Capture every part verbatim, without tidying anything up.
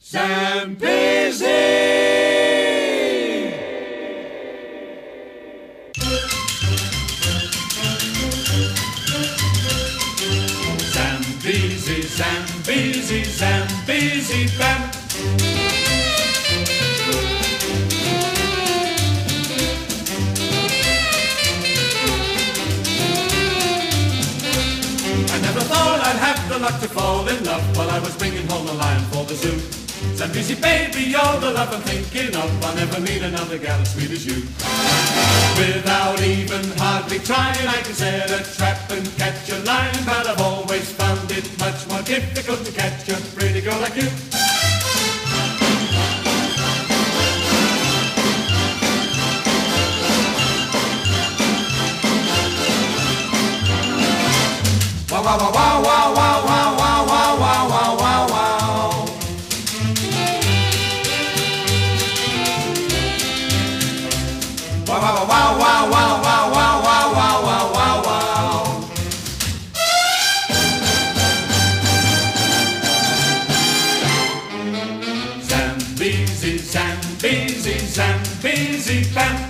Zambezi! Zambezi, Zambezi, Zambezi, bam! I never thought I'd have the luck to fall in love while I was bringing home a lion for the zoo. Zambezi baby, you're the love I'm thinking of. I'll never meet another gal as sweet as you. Without even hardly trying, I can set a trap and catch a lion, but I've always found it much more difficult to catch a pretty girl like you. Wow, wow, wow, wow, wow, wow, wow, wow, wow, wow, wow, wow. Wow, wow, wow, wow, wow, wow, wow, wow, wow, wow, wow, wow. Zambezi, Zambezi, Zambezi, bam!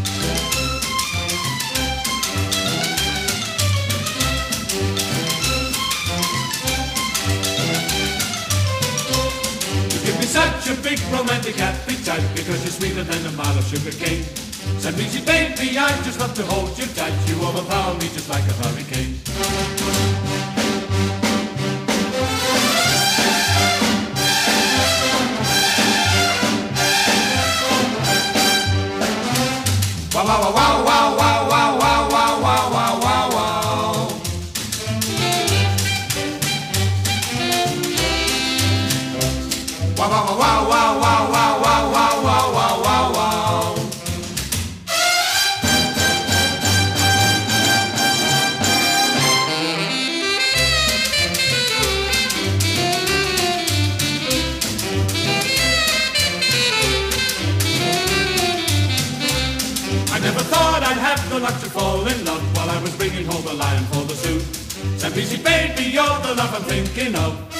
Such a big romantic appetite, because you're sweeter than a mile of sugar cane. Zambezi baby, I just love to hold you tight. You overpower me just like a hurricane. Wow, wow, wow, wow, wow, wow, wow, wow, wow, wow, wow, wow. Wow, wow, wow, wow, wow, wow, wow, wow, wow, wow, wow, wow. I never thought I'd have the luck to fall in love while I was bringing home a lion for the zoo. Zambezi baby, you're the love I'm thinking of.